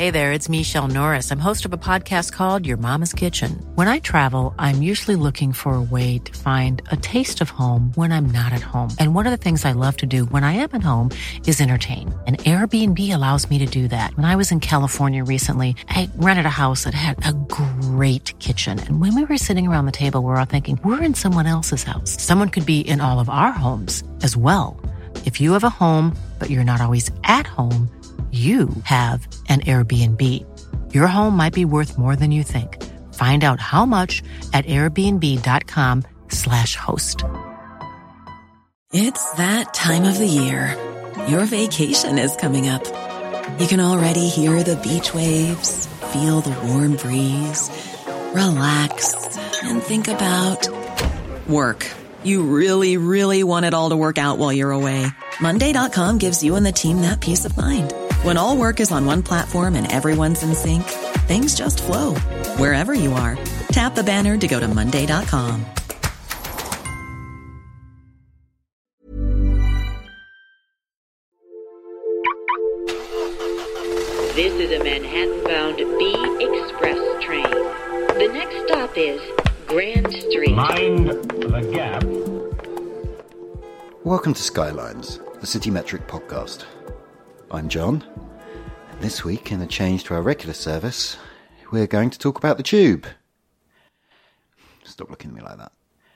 Hey there, it's Michelle Norris. I'm host of a podcast called Your Mama's Kitchen. When I travel, I'm usually looking for a way to find a taste of home when I'm not at home. And one of the things I love to do when I am at home is entertain. And Airbnb allows me to do that. When I was in California recently, I rented a house that had a great kitchen. And when we were sitting around the table, we were all thinking, we're in someone else's house. Someone could be in all of our homes as well. If you have a home, but you're not always at home, you have an Airbnb. Your home might be worth more than you think. Find out how much at airbnb.com/host. It's that time of the year. Your vacation is coming up. You can already hear the beach waves, feel the warm breeze, relax, and think about work. You really, really want it all to work out while you're away. Monday.com gives you and the team that peace of mind. When all work is on one platform and everyone's in sync, things just flow. Wherever you are, tap the banner to go to Monday.com. This is a Manhattan-bound B Express train. The next stop is Grand Street. Mind the gap. Welcome to Skylines, the City Metric podcast. I'm John, and this week, in a change to our regular service, we're going to talk about the Tube. Stop looking at me like that.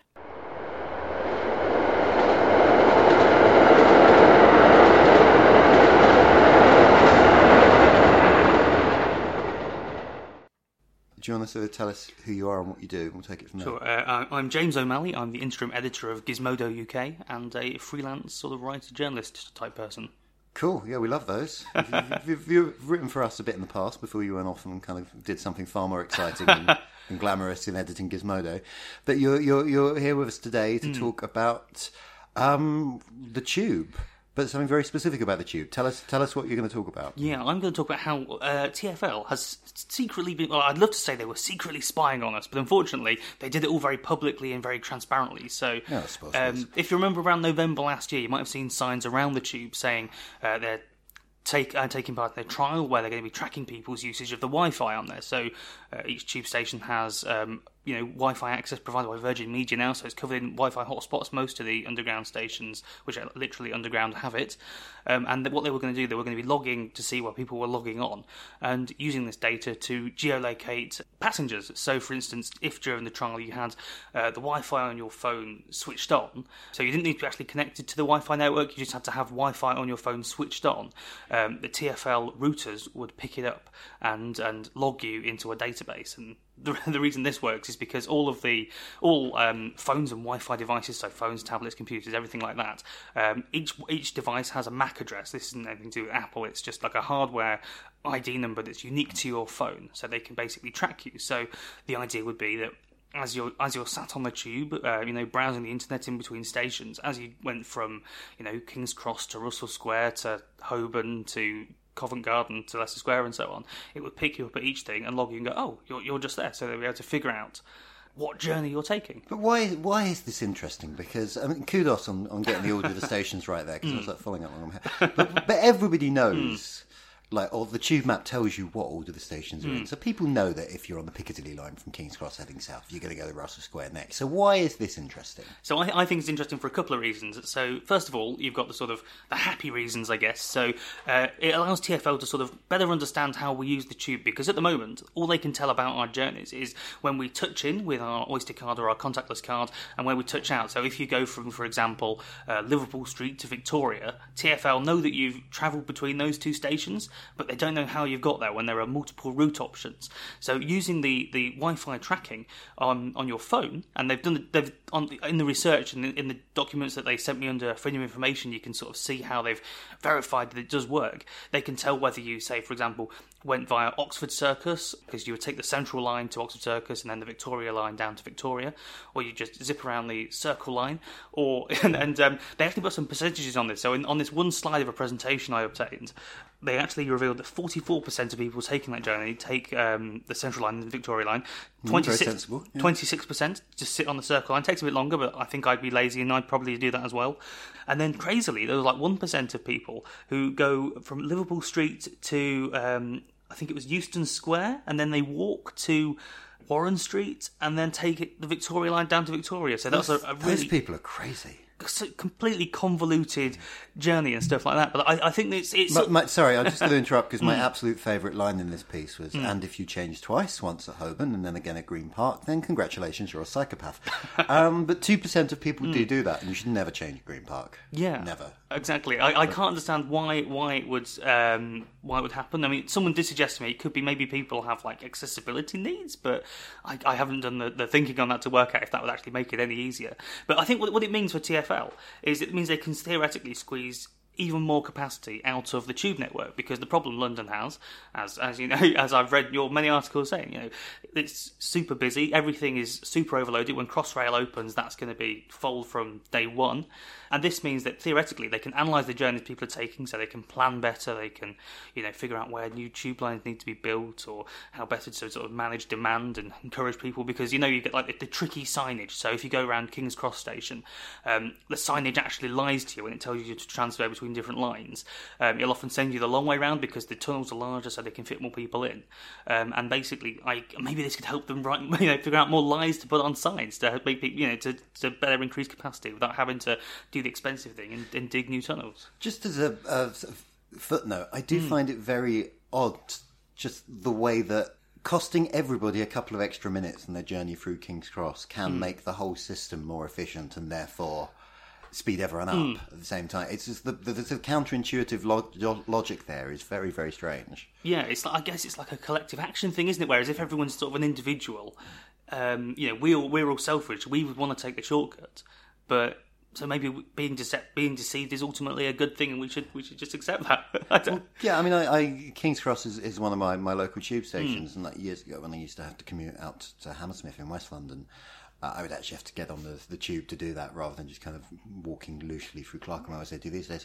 Do you want to tell us who you are and what you do? We'll take it from there. Sure. I'm James O'Malley. I'm the interim editor of Gizmodo UK and a freelance sort of writer-journalist type person. Cool. Yeah, we love those. You've written for us a bit in the past before you went off and kind of did something far more exciting and glamorous in editing Gizmodo. But you're here with us today to talk about the Tube. But something very specific about the Tube. Tell us what you're going to talk about. Yeah, I'm going to talk about how TfL has secretly been... Well, I'd love to say they were secretly spying on us, but unfortunately, they did it all very publicly and very transparently. So, yeah, I suppose if you remember around November last year, you might have seen signs around the Tube saying they're taking part in their trial where they're going to be tracking people's usage of the Wi-Fi on there. So each Tube station has... Wi-Fi access provided by Virgin Media now, so it's covered in Wi-Fi hotspots. Most of the underground stations, which are literally underground, have it. And what they were going to do, they were going to be logging to see where people were logging on and using this data to geolocate passengers. So, for instance, if during the trial you had the Wi-Fi on your phone switched on, so you didn't need to be actually connected to the Wi-Fi network, you just had to have Wi-Fi on your phone switched on, the TfL routers would pick it up and log you into a database. And the reason this works is because all phones and Wi-Fi devices, so phones, tablets, computers, everything like that, each device has a MAC address. This isn't anything to do with Apple. It's just like a hardware ID number that's unique to your phone, so they can basically track you. So the idea would be that as you're sat on the Tube, browsing the internet in between stations, as you went from King's Cross to Russell Square to Holborn to Covent Garden to Leicester Square and so on, it would pick you up at each thing and log you and go, oh, you're just there, so they'll be able to figure out what journey you're taking. But why is this interesting? Because, I mean, kudos on getting the order of the stations right there, because I was like following up on them. But everybody knows... the Tube map tells you what order the stations are in. So people know that if you're on the Piccadilly line from King's Cross heading south, you're going to go to Russell Square next. So why is this interesting? So I think it's interesting for a couple of reasons. So first of all, you've got the happy reasons, I guess. So it allows TfL to sort of better understand how we use the Tube, because at the moment, all they can tell about our journeys is when we touch in with our Oyster card or our contactless card and when we touch out. So if you go from, for example, Liverpool Street to Victoria, TfL know that you've travelled between those two stations, but they don't know how you've got there when there are multiple route options. So using the Wi-Fi tracking on your phone, and in the research and in the documents that they sent me under Freedom of Information, you can sort of see how they've verified that it does work. They can tell whether you, say, for example, went via Oxford Circus, because you would take the Central line to Oxford Circus and then the Victoria line down to Victoria, or you just zip around the Circle line, and they actually put some percentages on this. So on this one slide of a presentation I obtained, they actually revealed that 44% of people taking that journey take the Central line and the Victoria line. 26% just sit on the Circle line. It takes a bit longer, but I think I'd be lazy and I'd probably do that as well. And then crazily, there was 1% of people who go from Liverpool Street to I think it was Euston Square, and then they walk to Warren Street, and then take the Victoria line down to Victoria. So that's a really... Those people are crazy. Completely convoluted journey and stuff like that. But I think it's sorry, I'm just going to interrupt because my absolute favourite line in this piece was, and if you change twice, once at Holborn and then again at Green Park, then congratulations, you're a psychopath. But 2% of people do that, and you should never change at Green Park. Yeah, never. Exactly. I can't understand why it would happen. I mean, someone did suggest to me it could be maybe people have like accessibility needs, but I haven't done the thinking on that to work out if that would actually make it any easier. But I think what it means for TfL is it means they can theoretically squeeze even more capacity out of the tube network, because the problem London has, as you know, as I've read your many articles saying, you know, it's super busy, everything is super overloaded. When Crossrail opens, that's going to be full from day one, and this means that theoretically they can analyse the journeys people are taking, so they can plan better, they can, you know, figure out where new tube lines need to be built, or how better to sort of manage demand and encourage people, because, you know, you get like the tricky signage. So if you go around King's Cross station, the signage actually lies to you when it tells you to transfer between different lines. It'll often send you the long way round because the tunnels are larger, so they can fit more people in. And basically, maybe this could help them figure out more lies to put on signs to make people, you know, to better increase capacity without having to do the expensive thing and dig new tunnels. Just as a footnote, I do find it very odd, just the way that costing everybody a couple of extra minutes in their journey through King's Cross can make the whole system more efficient and therefore speed everyone up at the same time. It's just the counterintuitive logic there is very, very strange. Yeah, I guess it's like a collective action thing, isn't it? Whereas if everyone's sort of an individual, you know, we're all selfish. We would want to take the shortcut, but so maybe being deceived is ultimately a good thing, and we should just accept that. Yeah, I mean, King's Cross is one of my local tube stations, and like years ago when I used to have to commute out to Hammersmith in West London, I would actually have to get on the tube to do that rather than just kind of walking loosely through Clerkenwell as I do these days.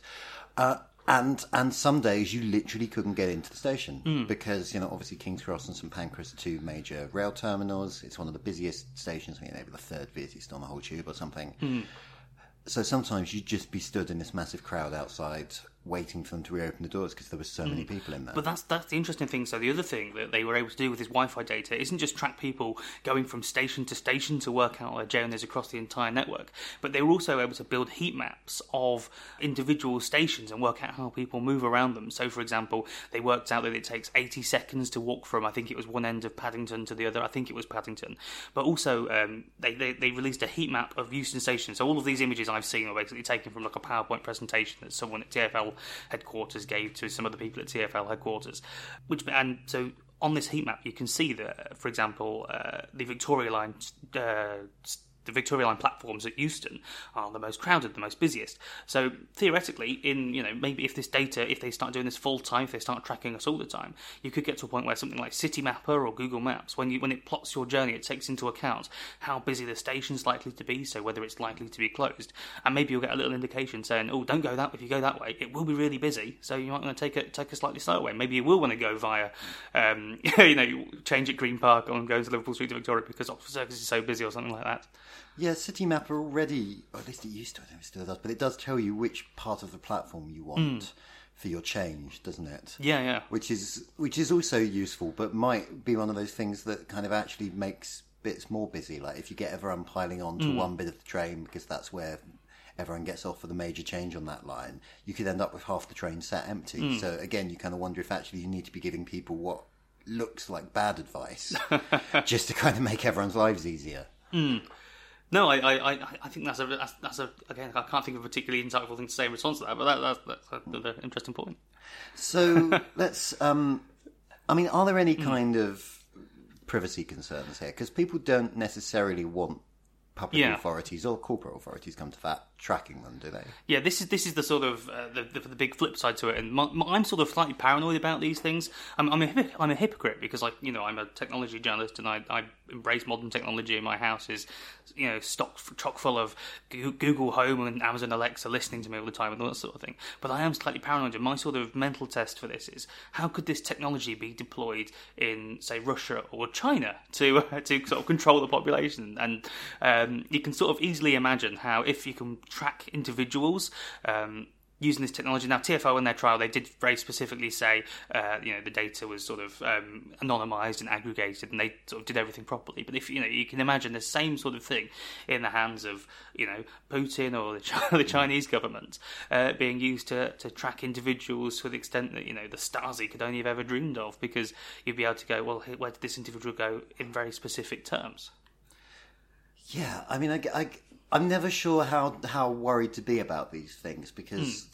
And some days you literally couldn't get into the station because, you know, obviously King's Cross and St Pancras are two major rail terminals. It's one of the busiest stations, I mean, maybe the third busiest on the whole tube or something. So sometimes you'd just be stood in this massive crowd outside waiting for them to reopen the doors because there were so many people in there. But that's the interesting thing. So the other thing that they were able to do with this Wi-Fi data isn't just track people going from station to station to work out their journeys across the entire network, but they were also able to build heat maps of individual stations and work out how people move around them. So, for example, they worked out that it takes 80 seconds to walk from, I think it was one end of Paddington to the other. I think it was Paddington. But also, they released a heat map of Euston Station. So all of these images I've seen are basically taken from like a PowerPoint presentation that someone at TfL headquarters gave to some other people at TfL headquarters. And so on this heat map, you can see that, for example, the Victoria Line platforms at Euston are the most crowded, the most busiest. So theoretically, maybe if they start doing this full time, if they start tracking us all the time, you could get to a point where something like Citymapper or Google Maps, when it plots your journey, it takes into account how busy the station's likely to be, so whether it's likely to be closed, and maybe you'll get a little indication saying, oh, don't go that way. If you go that way, it will be really busy, so you might want to take a slightly slower way. Maybe you will want to go via, change at Green Park and go to Liverpool Street to Victoria because Oxford Circus is so busy or something like that. Yeah, Citymapper already, or at least it used to, I don't know if it still does, but it does tell you which part of the platform you want for your change, doesn't it? Yeah. Which is also useful, but might be one of those things that kind of actually makes bits more busy. Like if you get everyone piling on to one bit of the train because that's where everyone gets off for the major change on that line, you could end up with half the train sat empty. So again, you kind of wonder if actually you need to be giving people what looks like bad advice just to kind of make everyone's lives easier. No, I think that's a again, I can't think of a particularly insightful thing to say in response to that, but that's another interesting point. So let's, are there any kind of privacy concerns here? Because people don't necessarily want public authorities or corporate authorities come to that tracking them, do they? Yeah, this is the sort of the big flip side to it, and I'm sort of slightly paranoid about these things. I'm a hypocrite because, I'm a technology journalist and I embrace modern technology. My house is chock full of Google Home and Amazon Alexa listening to me all the time and all that sort of thing. But I am slightly paranoid, and my sort of mental test for this is how could this technology be deployed in, say, Russia or China to sort of control the population? And you can sort of easily imagine how if you can track individuals, using this technology. Now, TfL in their trial, they did very specifically say, the data was sort of anonymised and aggregated, and they sort of did everything properly. But if you can imagine the same sort of thing in the hands of Putin or the Chinese government being used to track individuals to the extent that the Stasi could only have ever dreamed of, because you'd be able to go, well, where did this individual go in very specific terms? Yeah, I mean, I'm never sure how worried to be about these things, because,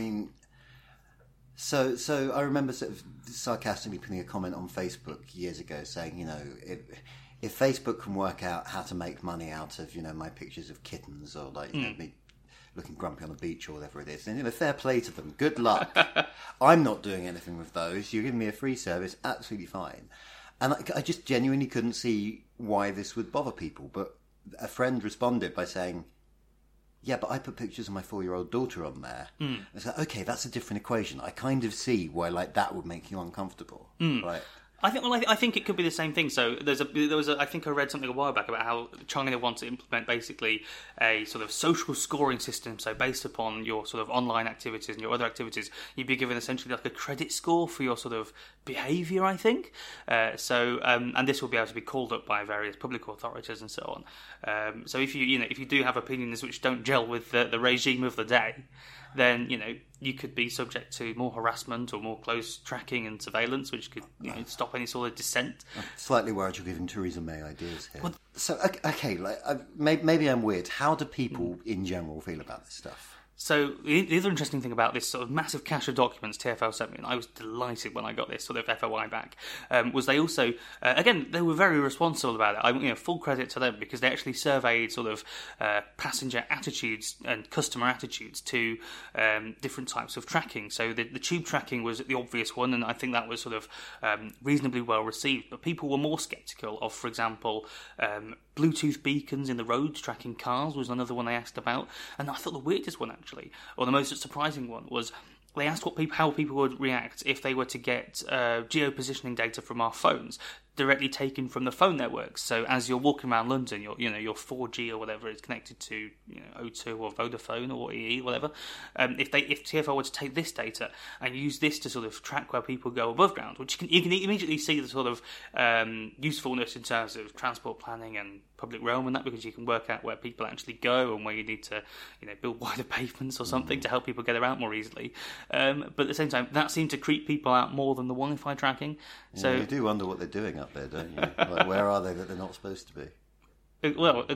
so I remember sort of sarcastically putting a comment on Facebook years ago saying, if Facebook can work out how to make money out of, my pictures of kittens or me looking grumpy on the beach or whatever it is, then fair play to them. Good luck. I'm not doing anything with those. You're giving me a free service, absolutely fine. And I just genuinely couldn't see why this would bother people, but a friend responded by saying, yeah, but I put pictures of my 4-year-old daughter on there. It's like, okay, that's a different equation. I kind of see why that would make you uncomfortable. Right? I think it could be the same thing. So I think I read something a while back about how China wants to implement basically a sort of social scoring system. So based upon your sort of online activities and your other activities, you'd be given essentially like a credit score for your sort of behaviour, I think. And this will be able to be called up by various public authorities and so on. So if you do have opinions which don't gel with the regime of the day, then you could be subject to more harassment or more close tracking and surveillance, which could stop any sort of dissent. I'm slightly worried you're giving Theresa May ideas here. Well, so okay, maybe I'm weird. How do people in general feel about this stuff? So the other interesting thing about this sort of massive cache of documents TfL sent me, and I was delighted when I got this sort of FOI back, was they also, again, they were very responsible about it. Full credit to them, because they actually surveyed sort of passenger attitudes and customer attitudes to different types of tracking. So the tube tracking was the obvious one, and I think that was sort of reasonably well received. But people were more sceptical of, for example, Bluetooth beacons in the roads tracking cars was another one they asked about. And I thought the weirdest one, actually, or the most surprising one, was they asked how people would react if they were to get geo-positioning data from our phones directly taken from the phone networks. So as you're walking around London, your 4G or whatever is connected to O2 or Vodafone or EE, whatever. If TfL were to take this data and use this to sort of track where people go above ground, which you can immediately see the sort of usefulness in terms of transport planning and public realm and that, because you can work out where people actually go and where you need to build wider pavements or something to help people get around more easily. But at the same time, that seemed to creep people out more than the Wi-Fi tracking. So you do wonder what they're doing up there, don't you? Like, where are they that they're not supposed to be? Well,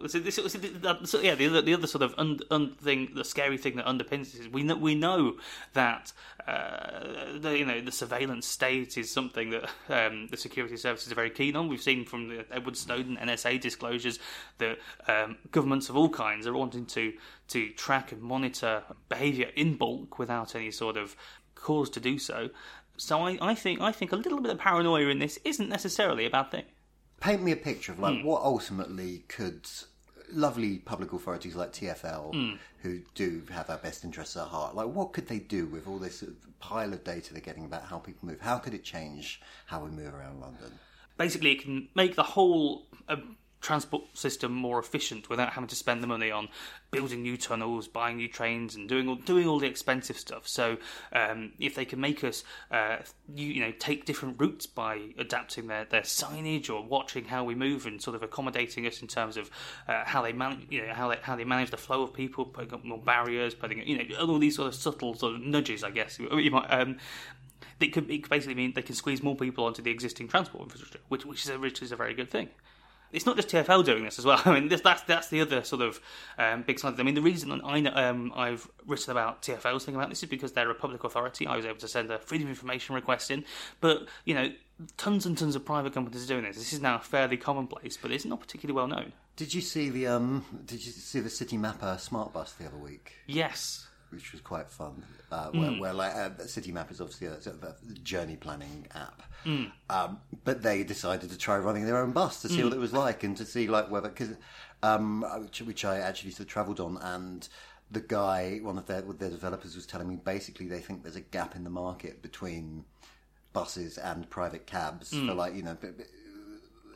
the other sort of the scary thing that underpins this is we know that the surveillance state is something that the security services are very keen on. We've seen from the Edward Snowden NSA disclosures that governments of all kinds are wanting to track and monitor behaviour in bulk without any sort of cause to do so. So I think a little bit of paranoia in this isn't necessarily a bad thing. Paint me a picture of what ultimately could lovely public authorities like TfL, who do have our best interests at heart, what could they do with all this pile of data they're getting about how people move? How could it change how we move around London? Basically, it can make the whole transport system more efficient without having to spend the money on building new tunnels, buying new trains, and doing all the expensive stuff. So if they can make us take different routes by adapting their signage or watching how we move and sort of accommodating us in terms of how they manage how they manage the flow of people, putting up more barriers, putting all these sort of subtle sort of nudges, I guess you might. It could basically mean they can squeeze more people onto the existing transport infrastructure, which is a very good thing. It's not just TfL doing this as well. I mean, that's the other sort of big side. I mean, the reason I've written about TfL's thing about this is because they're a public authority. I was able to send a freedom of information request in, but tons and tons of private companies are doing this. This is now fairly commonplace, but it's not particularly well known. Did you see the City Mapper smart bus the other week? Yes. Which was quite fun. Where City Map is obviously a sort of a journey planning app, but they decided to try running their own bus to see what it was like and to see whether which I actually sort of travelled on, and the guy, one of their developers, was telling me basically they think there's a gap in the market between buses and private cabs for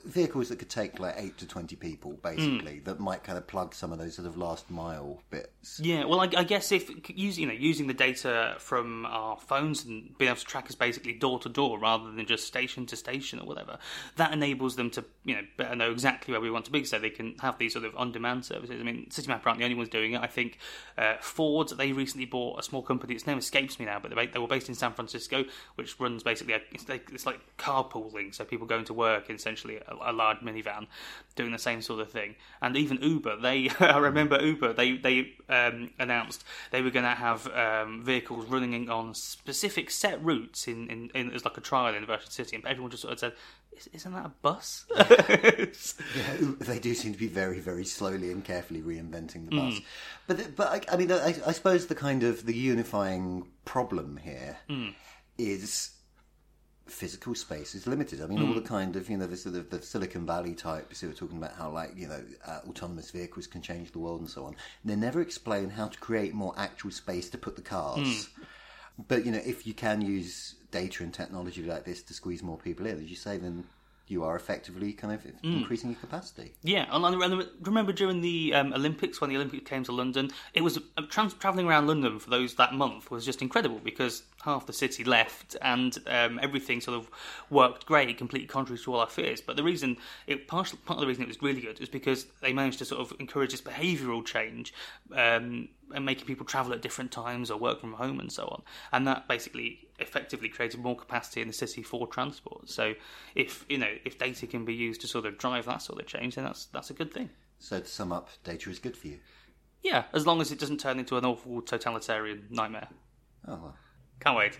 vehicles that could take like 8 to 20 people, basically, that might kind of plug some of those sort of last mile bits. Yeah, well, I guess if using the data from our phones and being able to track us basically door to door rather than just station to station or whatever, that enables them to better know exactly where we want to be, so they can have these sort of on-demand services. I mean, Citymap aren't the only ones doing it. I think Ford, they recently bought a small company. Its name escapes me now, but they were based in San Francisco, which runs basically it's like carpooling, so people going to work in essentially a large minivan doing the same sort of thing. And even Uber, I remember Uber, they announced they were going to have vehicles running on specific set routes in as like a trial in Virgin City, and everyone just sort of said, isn't that a bus? Yeah, they do seem to be very, very slowly and carefully reinventing the bus. But I mean, I suppose the unifying problem here is physical space is limited. I mean, all the kind of, the sort of the Silicon Valley types who are talking about how, like, autonomous vehicles can change the world and so on. They never explain how to create more actual space to put the cars. But, if you can use data and technology like this to squeeze more people in, as you say, then you are effectively kind of increasing your capacity. Yeah, and remember during the Olympics, when the Olympics came to London, it was travelling around London for that month was just incredible, because half the city left and everything sort of worked great, completely contrary to all our fears. But part of the reason it was really good is because they managed to sort of encourage this behavioural change, and making people travel at different times or work from home and so on. And that basically effectively created more capacity in the city for transport. So if data can be used to sort of drive that sort of change, then that's a good thing. So to sum up, data is good for you? Yeah, as long as it doesn't turn into an awful totalitarian nightmare. Oh, well. Can't wait.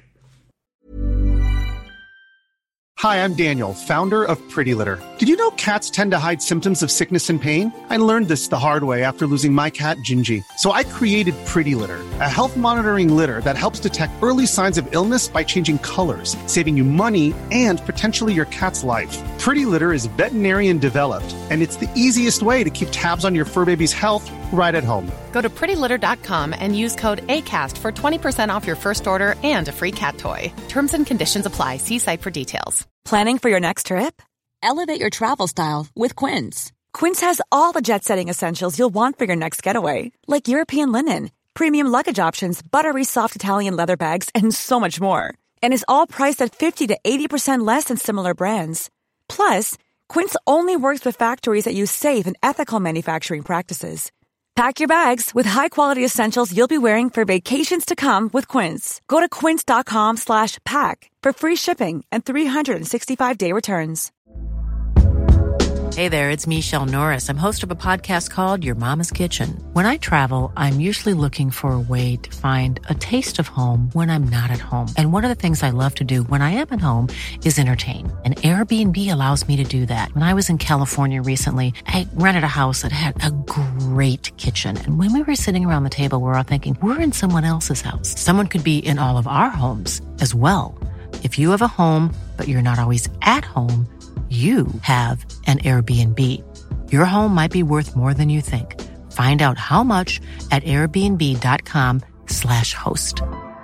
Hi, I'm Daniel, founder of Pretty Litter. Did you know cats tend to hide symptoms of sickness and pain? I learned this the hard way after losing my cat, Gingy. So I created Pretty Litter, a health monitoring litter that helps detect early signs of illness by changing colors, saving you money and potentially your cat's life. Pretty Litter is veterinarian developed, and it's the easiest way to keep tabs on your fur baby's health right at home. Go to prettylitter.com and use code ACAST for 20% off your first order and a free cat toy. Terms and conditions apply. See site for details. Planning for your next trip? Elevate your travel style with Quince. Quince has all the jet-setting essentials you'll want for your next getaway, like European linen, premium luggage options, buttery soft Italian leather bags, and so much more. And is all priced at 50 to 80% less than similar brands. Plus, Quince only works with factories that use safe and ethical manufacturing practices. Pack your bags with high-quality essentials you'll be wearing for vacations to come with Quince. Go to quince.com/pack for free shipping and 365-day returns. Hey there, it's Michelle Norris. I'm host of a podcast called Your Mama's Kitchen. When I travel, I'm usually looking for a way to find a taste of home when I'm not at home. And one of the things I love to do when I am at home is entertain. And Airbnb allows me to do that. When I was in California recently, I rented a house that had a great kitchen. And when we were sitting around the table, we were all thinking, we're in someone else's house. Someone could be in all of our homes as well. If you have a home, but you're not always at home, you have an Airbnb. Your home might be worth more than you think. Find out how much at airbnb.com/host.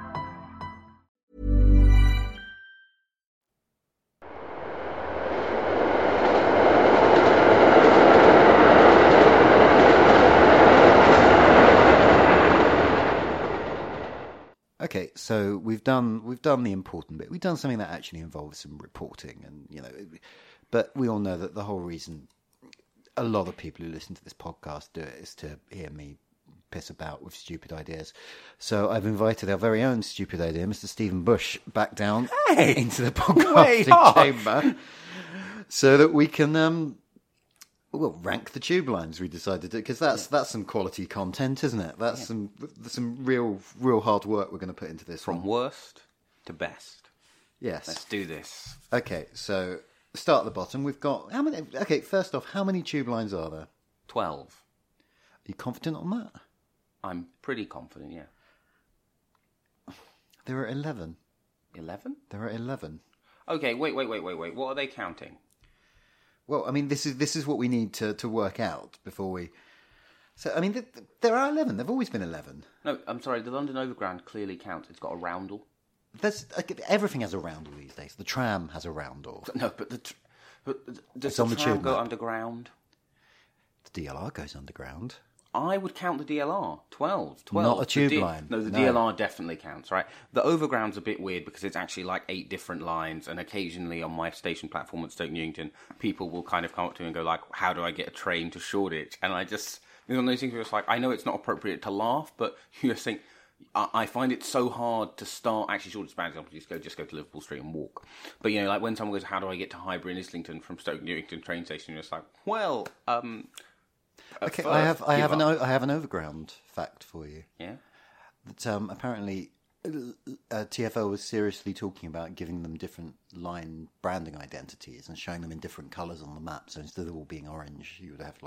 Okay, so we've done the important bit. We've done something that actually involves some reporting, and but we all know that the whole reason a lot of people who listen to this podcast do it is to hear me piss about with stupid ideas. So I've invited our very own stupid idea, Mr. Stephen Bush, back down into the podcasting chamber, so that we can rank the tube lines. We decided to, because that's some quality content, isn't it? That's some real hard work we're going to put into this. From worst to best. Yes. Let's do this. Okay, so start at the bottom. We've got how many? Okay, first off, how many tube lines are there? 12. Are you confident on that? I'm pretty confident, yeah. There are 11. 11? There are 11. Okay, wait. What are they counting? Well, I mean, this is what we need to work out before we... So, I mean, there are 11. There have always been 11. No, I'm sorry, the London Overground clearly counts. It's got a roundel. Everything has a roundel these days. The tram has a roundel. No, but But does It's on the the tram tube go map. underground? The DLR goes underground. I would count the DLR. 12. Not a tube The line. No, the No. DLR definitely counts, right? The overground's a bit weird because it's actually like 8 different lines, and occasionally on my station platform at Stoke Newington, people will kind of come up to me and go like, how do I get a train to Shoreditch? And I just, one of those things where it's like, I know it's not appropriate to laugh, but you just think, I find it so hard to start. Actually, Shoreditch, bad example. Just go to Liverpool Street and walk. But you know, like when someone goes, "How do I get to Highbury and Islington from Stoke Newington train station?" You're just like, "Well, Okay, first, I have give up. an overground fact for you. Yeah. That apparently TfL was seriously talking about giving them different line branding identities and showing them in different colours on the map. So instead of all being orange, you would have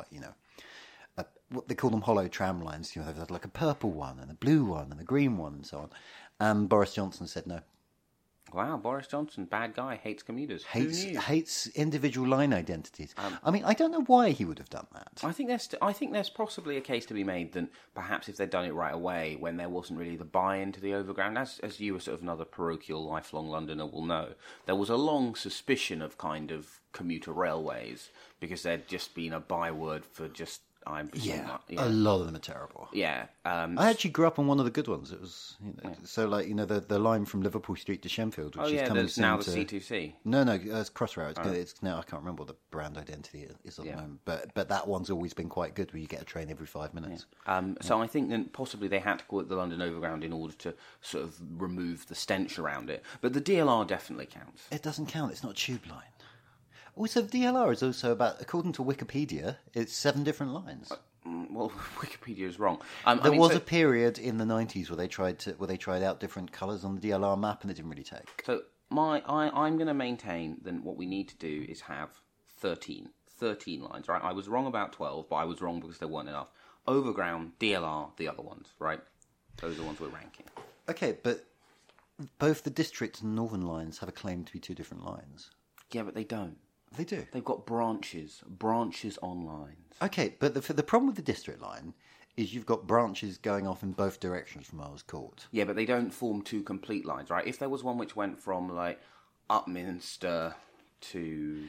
what they call them hollow tram lines. You know, they've like a purple one and a blue one and a green one and so on. And Boris Johnson said no. Wow, Boris Johnson, bad guy, hates commuters. Who knew? Hates individual line identities. I mean, I don't know why he would have done that. I think there's possibly a case to be made that perhaps if they'd done it right away, when there wasn't really the buy-in to the overground, as you, as sort of another parochial, lifelong Londoner, will know, there was a long suspicion of kind of commuter railways because there'd just been a byword for just. A lot of them are terrible. Yeah, I actually grew up on one of the good ones. It was so like the line from Liverpool Street to Shenfield, which is coming that's soon now the to C2C. No, it's Crossrail. It's now I can't remember what the brand identity is at the moment, but that one's always been quite good, where you get a train every 5 minutes. So I think that possibly they had to call it the London Overground in order to sort of remove the stench around it. But the DLR definitely counts. It doesn't count. It's not a tube line. Also, DLR is also about, according to Wikipedia, it's 7 different lines. Well, Wikipedia is wrong. There was a period in the 90s where they tried out different colours on the DLR map, and it didn't really take. So I'm going to maintain that what we need to do is have 13 lines, right? I was wrong about 12, but I was wrong because there weren't enough. Overground, DLR, the other ones, right? Those are the ones we're ranking. Okay, but both the district and northern lines have a claim to be 2 different lines. Yeah, but they don't. They do. They've got branches on lines. Okay, but the problem with the district line is you've got branches going off in both directions from Earl's Court. Yeah, but they don't form 2 complete lines, right? If there was one which went from, like, Upminster to...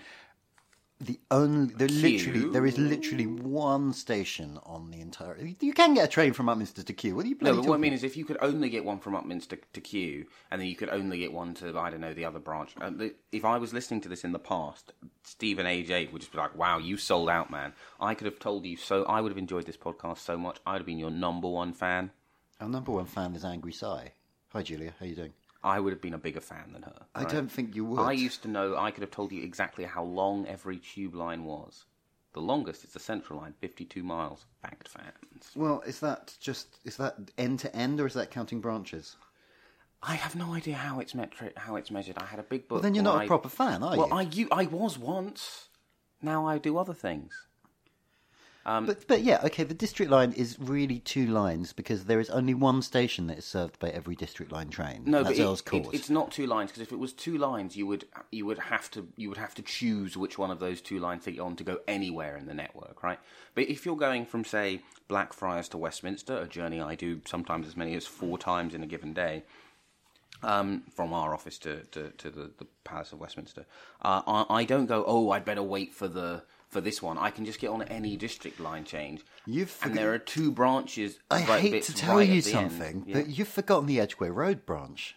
There is literally one station on the entire... You can get a train from Upminster to Kew. What are you bloody No, but what I talking mean is if you could only get one from Upminster to Kew, and then you could only get one to, I don't know, the other branch. If I was listening to this in the past, Stephen AJ would just be like, wow, you sold out, man. I could have told you so... I would have enjoyed this podcast so much. I would have been your number 1 fan. Our number 1 fan is Angry Sai. Hi, Julia. How you doing? I would have been a bigger fan than her. I don't think you would. I used to know, I could have told you exactly how long every tube line was. The longest is the Central Line, 52 miles. Fact fans. Well, is that end to end, or is that counting branches? I have no idea how it's measured. I had a big book. Well, then you're not a proper fan, are you? Well, I was once. Now I do other things. But yeah, okay, the district line is really 2 lines because there is only one station that is served by every district line train. No, that's but Earl's Court. It's not 2 lines, because if it was 2 lines, you would have to choose which one of those 2 lines to get on to go anywhere in the network, right? But if you're going from, say, Blackfriars to Westminster, a journey I do sometimes as many as 4 times in a given day, from our office to the Palace of Westminster, I don't go, oh, I'd better wait for this one. I can just get on any district line change. And there are 2 branches. I hate to tell you something, yeah. but you've forgotten the Edgware Road branch.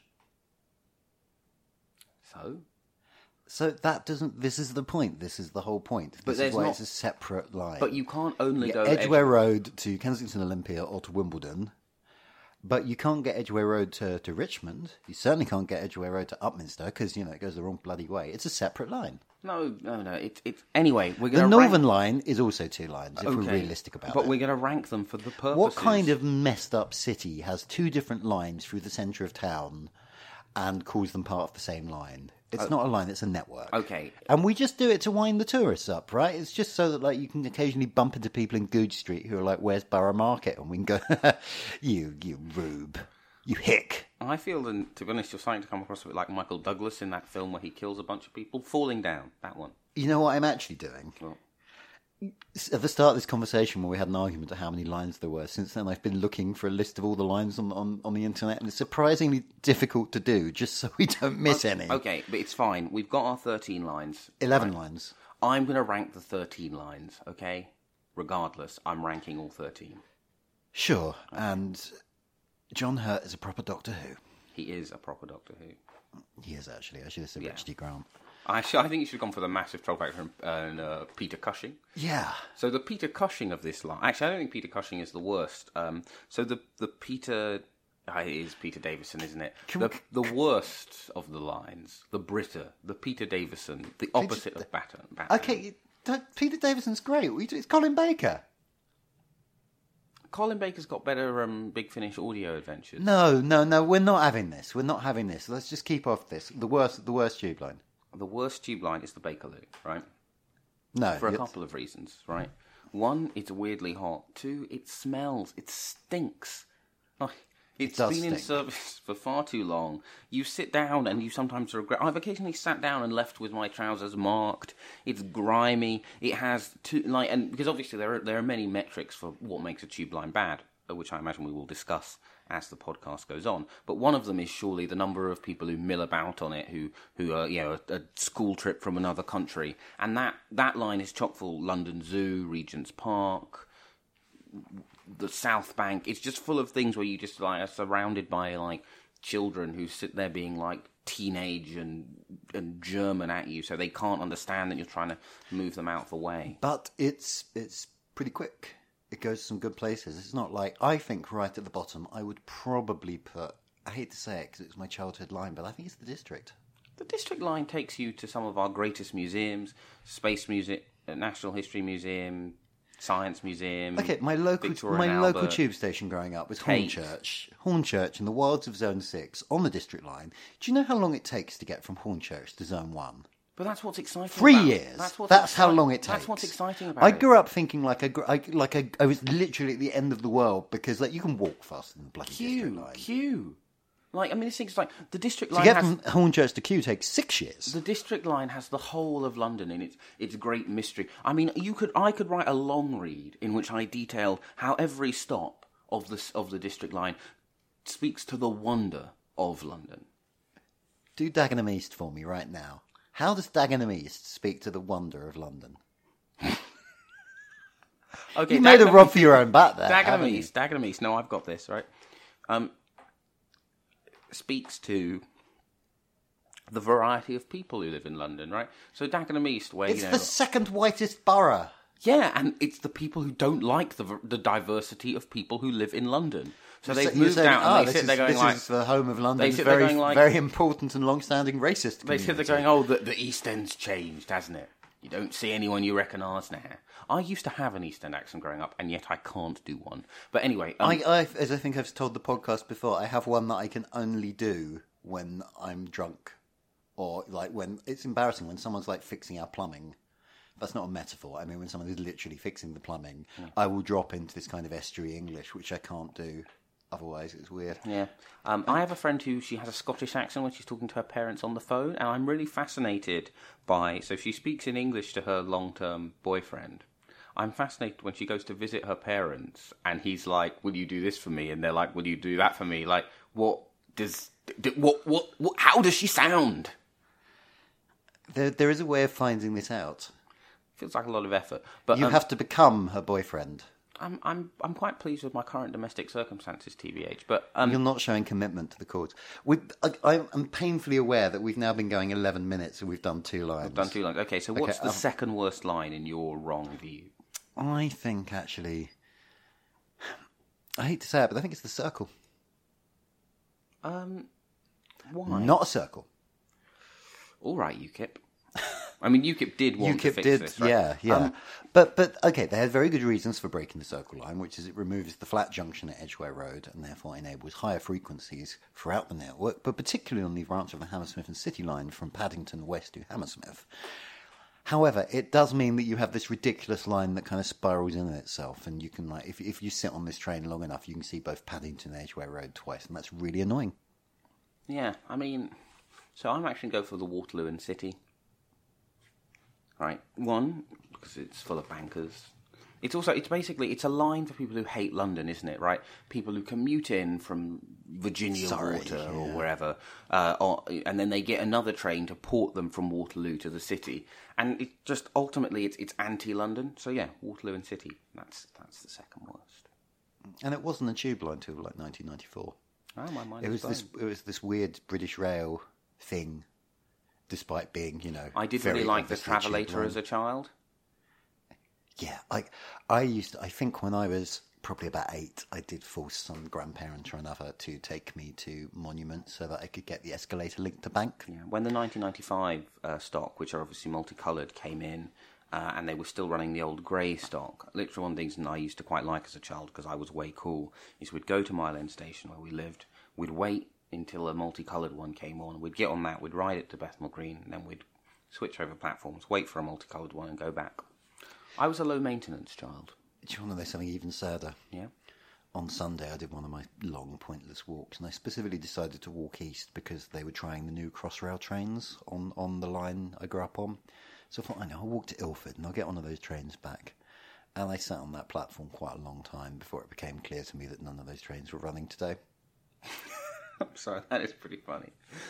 So that doesn't... This is the point. This is the whole point. This is why it's a separate line. But you can't only go... Edgware Road to Kensington Olympia or to Wimbledon... But you can't get Edgware Road to Richmond. You certainly can't get Edgware Road to Upminster because, it goes the wrong bloody way. It's a separate line. No. It's anyway, we're going to... The Northern line is also 2 lines, if we're realistic about it. But we're going to rank them for the purposes... What kind of messed up city has 2 different lines through the centre of town and calls them part of the same line? It's not a line, it's a network. Okay. And we just do it to wind the tourists up, right? It's just so that, like, you can occasionally bump into people in Goodge Street who are like, where's Borough Market? And we can go, you rube, you hick. I feel that, to be honest, you're starting to come across a bit like Michael Douglas in that film where he kills a bunch of people. Falling Down, that one. You know what I'm actually doing? Well, at the start of this conversation, when we had an argument of how many lines there were, since then I've been looking for a list of all the lines on the internet, and it's surprisingly difficult to do, just so we don't miss any. Okay, but it's fine. We've got our 13 lines. 11 lines. I'm going to rank the 13 lines, okay? Regardless, I'm ranking all 13. Sure, and John Hurt is a proper Doctor Who. He is a proper Doctor Who. He is, actually. I should have said Richard E. Grant. I think you should have gone for the massive troll factor and Peter Cushing. Yeah. So the Peter Cushing of this line... Actually, I don't think Peter Cushing is the worst. So the Peter... it is Peter Davison, isn't it? The worst of the lines, the Britta, the Peter Davison, the opposite of Batten. Okay, Peter Davison's great. It's Colin Baker. Colin Baker's got better Big Finish audio adventures. No, we're not having this. We're not having this. Let's just keep off this. The worst tube line. The worst tube line is the Bakerloo, right? No. For a couple of reasons, right? One, it's weirdly hot. Two, it smells. It stinks. It's been in service for far too long. You sit down and you sometimes regret... I've occasionally sat down and left with my trousers marked. It's grimy. It has... and because obviously there are many metrics for what makes a tube line bad, which I imagine we will discuss as the podcast goes on. But one of them is surely the number of people who mill about on it, who are, a school trip from another country. And that line is chock full. London Zoo, Regent's Park, the South Bank. It's just full of things where you just are surrounded by children who sit there being teenage and German at you, so they can't understand that you're trying to move them out of the way. But it's pretty quick. It goes to some good places. It's not I think right at the bottom, I would probably put, I hate to say it because it's my childhood line, but I think it's the District. The District line takes you to some of our greatest museums, Space Museum, National History Museum, Science Museum. Okay, my local tube station growing up was Hornchurch in the wilds of Zone 6 on the District line. Do you know how long it takes to get from Hornchurch to Zone 1? But that's what's exciting. 3 about years. It. That's how long it takes. That's what's exciting about I it. grew up thinking I was literally at the end of the world because you can walk faster than the bloody District line. Kew. This thing's the District line. To get from Hornchurch to Kew takes 6 years. The District line has the whole of London in its great mystery. I mean, I could write a long read in which I detail how every stop of the District line speaks to the wonder of London. Do Dagenham East for me right now. How does Dagenham East speak to the wonder of London? Okay, you made a rub for your own back there. Dagenham East. No, I've got this, right? Speaks to the variety of people who live in London, right? So Dagenham East, where it's the second whitest borough. Yeah, and it's the people who don't like the diversity of people who live in London. So they've moved out and they sit there going this is the home of London. It's very important and long-standing racist community. They sit there going, the East End's changed, hasn't it? You don't see anyone you recognise now. I used to have an East End accent growing up, and yet I can't do one. But anyway... as I think I've told the podcast before, I have one that I can only do when I'm drunk. Or, when... It's embarrassing when someone's, fixing our plumbing. That's not a metaphor. I mean, when someone is literally fixing the plumbing, I will drop into this kind of estuary English, which I can't do. Otherwise, it's weird. Yeah. I have a friend she has a Scottish accent when she's talking to her parents on the phone, and I'm really fascinated by... So she speaks in English to her long-term boyfriend. I'm fascinated when she goes to visit her parents, and he's like, will you do this for me? And they're like, will you do that for me? How does she sound? There is a way of finding this out. Feels like a lot of effort. But you have to become her boyfriend. I'm quite pleased with my current domestic circumstances, TBH. But you're not showing commitment to the cause. I'm painfully aware that we've now been going 11 minutes and we've done 2 lines. We've done 2 lines. Okay, so what's the second worst line in your wrong view? I think actually, I hate to say it, but I think it's the circle. Why? Not a circle. All right, UKIP. I mean, UKIP did want to fix this, right? Yeah. But okay, they had very good reasons for breaking the circle line, which is it removes the flat junction at Edgware Road and therefore enables higher frequencies throughout the network, but particularly on the branch of the Hammersmith and City line from Paddington west to Hammersmith. However, it does mean that you have this ridiculous line that kind of spirals in itself, and you can, if you sit on this train long enough, you can see both Paddington and Edgware Road twice, and that's really annoying. Yeah, I mean, so I'm actually going to go for the Waterloo and City. Right, 1, because it's full of bankers. It's a line for people who hate London, isn't it? Right, people who commute in from Virginia Water or wherever, and then they get another train to port them from Waterloo to the city, and it just ultimately it's anti-London. So yeah, Waterloo and City. That's the second worst. And it wasn't a tube line until like 1994. Oh, my mind. It was this weird British Rail thing, despite being I did really like the Travelator as a child. Yeah, I think when I was probably about 8, I did force some grandparent or another to take me to Monument so that I could get the escalator linked to Bank. Yeah, when the 1995 stock, which are obviously multicoloured, came in, and they were still running the old grey stock, literally one of the things I used to quite like as a child, because I was way cool, is we'd go to Mile End Station where we lived, we'd wait until a multicoloured one came on, we'd get on that, we'd ride it to Bethnal Green, and then we'd switch over platforms, wait for a multicoloured one and go back. I was a low-maintenance child. Do you want to know something even sadder? Yeah. On Sunday, I did one of my long, pointless walks, and I specifically decided to walk east because they were trying the new Crossrail trains on the line I grew up on. So I thought, I'll walk to Ilford, and I'll get one of those trains back. And I sat on that platform quite a long time before it became clear to me that none of those trains were running today. I'm sorry, that is pretty funny.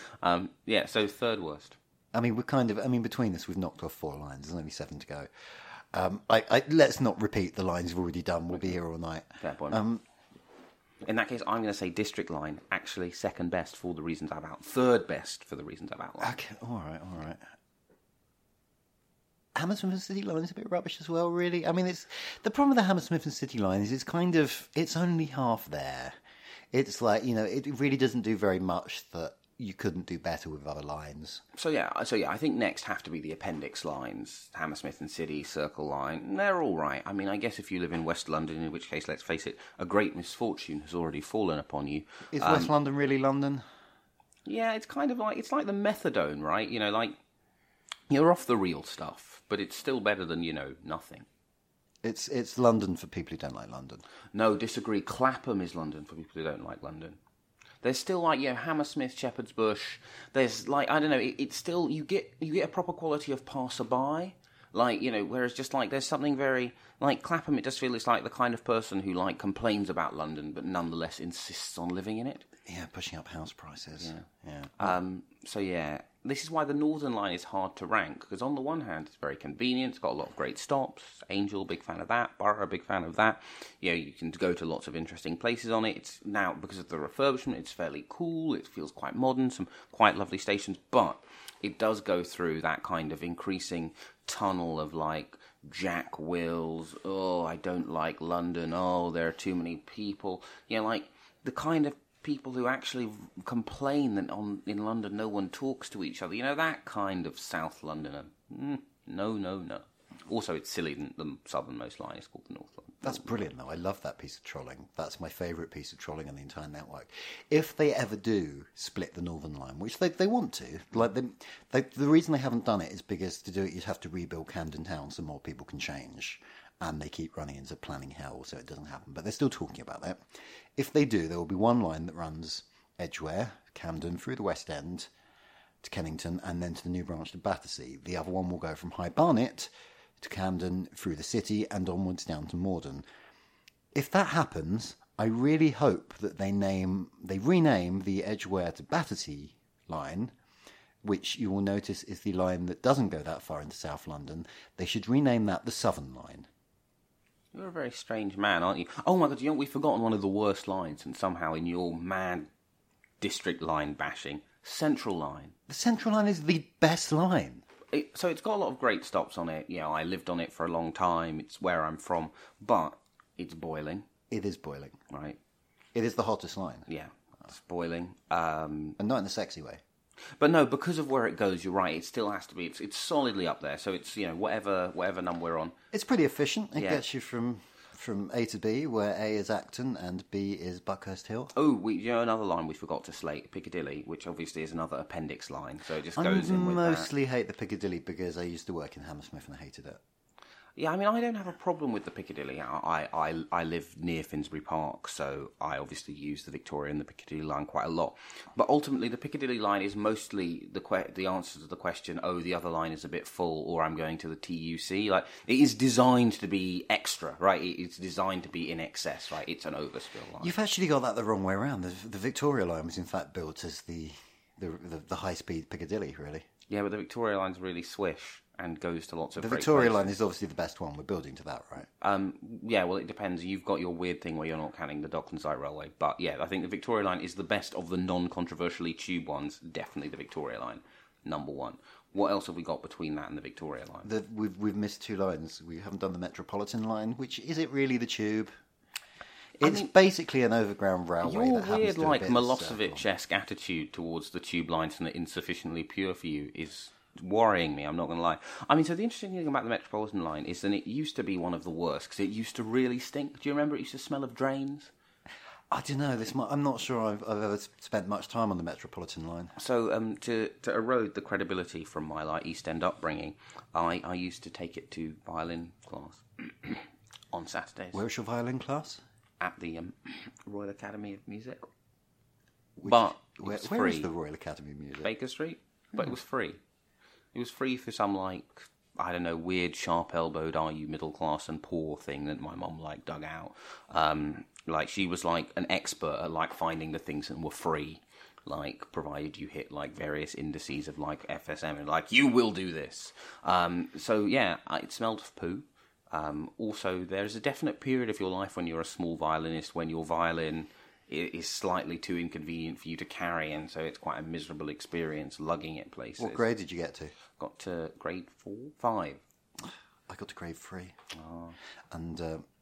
So third worst. Between us, we've knocked off 4 lines. There's only 7 to go. Let's not repeat the lines we've already done. We'll be here all night. Fair point. In that case, I'm going to say District Line, actually second best for the reasons I've outlined. Third best for the reasons I've outlined. Okay, all right. Hammersmith and City Line is a bit rubbish as well, really. It's the problem with the Hammersmith and City Line is it's only half there. It's like, it really doesn't do very much that you couldn't do better with other lines. So yeah, I think next have to be the appendix lines, Hammersmith and City, Circle Line. They're all right. I guess if you live in West London, in which case, let's face it, a great misfortune has already fallen upon you. Is West London really London? Yeah, it's kind of like the methadone, right? You're off the real stuff, but it's still better than nothing. It's London for people who don't like London. No, disagree. Clapham is London for people who don't like London. There's still Hammersmith, Shepherd's Bush. There's I don't know. It's still you get a proper quality of passerby. Whereas just there's something very Clapham. It does feel it's like the kind of person who complains about London, but nonetheless insists on living in it. Yeah, pushing up house prices. Yeah. This is why the Northern Line is hard to rank, because on the one hand, it's very convenient. It's got a lot of great stops. Angel, big fan of that. Borough, big fan of that. You can go to lots of interesting places on it. It's now, because of the refurbishment, it's fairly cool. It feels quite modern, some quite lovely stations, but it does go through that kind of increasing tunnel of Jack Wills. Oh, I don't like London. Oh, there are too many people. The kind of people who actually complain that in London no one talks to each other. That kind of South Londoner. No. Also, it's silly that the southernmost line is called the North Line. That's brilliant, though. I love that piece of trolling. That's my favourite piece of trolling on the entire network. If they ever do split the Northern Line, which they want to, the reason they haven't done it is because to do it you'd have to rebuild Camden Town so more people can change. And they keep running into planning hell, so it doesn't happen. But they're still talking about that. If they do, there will be one line that runs Edgware, Camden, through the West End to Kennington, and then to the new branch to Battersea. The other one will go from High Barnet to Camden, through the city, and onwards down to Morden. If that happens, I really hope that they rename the Edgware to Battersea line, which you will notice is the line that doesn't go that far into South London. They should rename that the Southern Line. You're a very strange man, aren't you? Oh my God, we've forgotten one of the worst lines, and somehow in your mad District Line bashing, Central Line. The Central Line is the best line. So it's got a lot of great stops on it. I lived on it for a long time. It's where I'm from. But it's boiling. It is boiling. Right. It is the hottest line. Yeah, it's boiling. And not in a sexy way. But no, because of where it goes, you're right. It still has to be. It's solidly up there. So it's whatever number we're on. It's pretty efficient. It gets you from A to B, where A is Acton and B is Buckhurst Hill. Oh, another line we forgot to slate, Piccadilly, which obviously is another appendix line. So it just goes in with that. I mostly hate the Piccadilly because I used to work in Hammersmith and I hated it. Yeah, I mean, I don't have a problem with the Piccadilly. I live near Finsbury Park, so I obviously use the Victoria and the Piccadilly line quite a lot. But ultimately, the Piccadilly line is mostly the answer to the question, oh, the other line is a bit full, or I'm going to the TUC. Like, it is designed to be extra, right? It's designed to be in excess, right? It's an overspill line. You've actually got that the wrong way around. The Victoria line was in fact built as the high-speed Piccadilly, really. Yeah, but the Victoria line's really swish and goes to lots of The great Victoria places. line is obviously the best one. We're building to that, right? Yeah, well, it depends. You've got your weird thing where you're not counting the Docklands Light Railway. But yeah, I think the Victoria line is the best of the non-controversially tube ones. Definitely the Victoria line, number one. What else have we got between that and the Victoria line? We've missed two lines. We haven't done the Metropolitan line, which is it really the tube? It's basically an overground railway. Your that happens weird, to a like, bit Milosevic-esque attitude towards the tube lines and the insufficiently pure for you is worrying me, I'm not going to lie. I mean, so the interesting thing about the Metropolitan line is that it used to be one of the worst, because it used to really stink. Do you remember it used to smell of drains? I don't know. I'm not sure I've ever spent much time on the Metropolitan line. So to erode the credibility from my like East End upbringing, I used to take it to violin class on Saturdays. Where's your violin class? At the Royal Academy of Music. Where free. is the Royal Academy of Music? Baker Street. But it was free. It was free for some, like, I don't know, weird, sharp-elbowed, are you middle class and poor thing that my mum, like, dug out. Like, she was, like, an expert at, like, finding the things that were free. Like, provided you hit, like, various indices of, like, FSM, and, like, you will do this. So, yeah, it smelled of poo. Also, there's a definite period of your life when you're a small violinist, when your violin is slightly too inconvenient for you to carry, and so it's quite a miserable experience lugging it places. What grade did you get to? Got to grade 5. I got to grade 3. Oh. And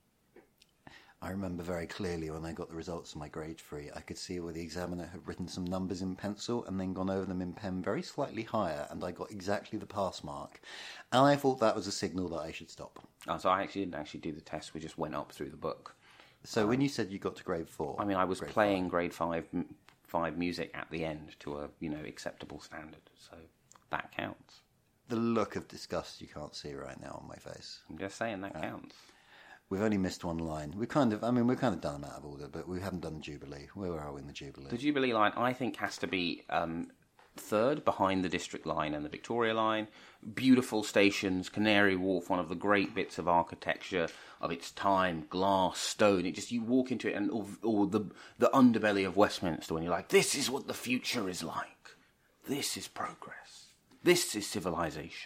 I remember very clearly when I got the results of my grade 3, I could see where the examiner had written some numbers in pencil and then gone over them in pen very slightly higher, and I got exactly the pass mark. And I thought that was a signal that I should stop. Oh, so I didn't actually do the test, we just went up through the book. So when you said you got to grade 4... I mean, I was playing grade 5 music at the end to a, acceptable standard, so that counts. The look of disgust you can't see right now on my face. I'm just saying that counts. We've only missed one line. We've kind of done them out of order, but we haven't done the Jubilee. Where are we in the Jubilee? The Jubilee line, I think, has to be third behind the District line and the Victoria line. Beautiful stations, Canary Wharf, one of the great bits of architecture of its time, glass, stone. It just, you walk into it and or the underbelly of Westminster, and you're like, this is what the future is like. This is progress. This is civilization.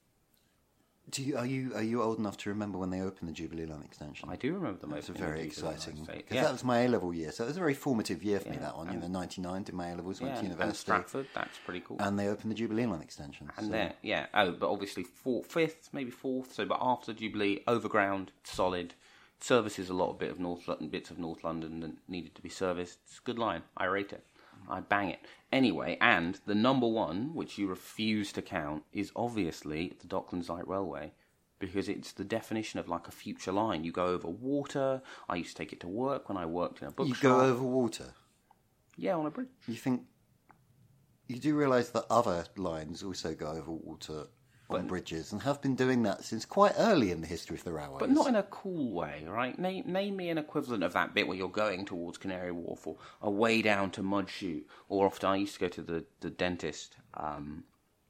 Are you old enough to remember when they opened the Jubilee Line extension? I do remember them. It's very exciting because yeah. that was my A-level year, so it was a very formative year for me. That one, 99, did my A-levels, went to university. And Stratford, that's pretty cool. And they opened the Jubilee Line extension. And there, yeah. Oh, but obviously fifth, maybe fourth. So, but after the Jubilee, overground, solid. Services a lot of bits of North London that needed to be serviced. It's a good line. I rate it. I bang it. Anyway, and the number one, which you refuse to count, is obviously the Docklands Light Railway, because it's the definition of like a future line. You go over water. I used to take it to work when I worked in a bookshop. You go over water? Yeah, on a bridge. You do realise that other lines also go over water on bridges, and have been doing that since quite early in the history of the railways. But not in a cool way, right? Name me an equivalent of that bit where you're going towards Canary Wharf, or away down to Mudchute, or often I used to go to the dentist on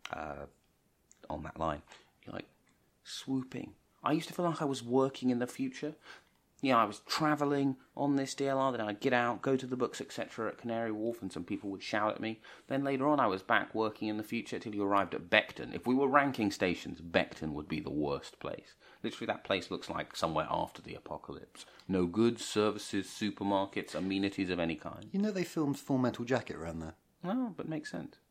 that line. You're like, swooping. I used to feel like I was working in the future. I was travelling on this DLR, then I'd get out, go to the books, etc. at Canary Wharf, and some people would shout at me. Then later on I was back working in the future till you arrived at Beckton. If we were ranking stations, Beckton would be the worst place. Literally, that place looks like somewhere after the apocalypse. No goods, services, supermarkets, amenities of any kind. They filmed Full Metal Jacket around there. No, but makes sense.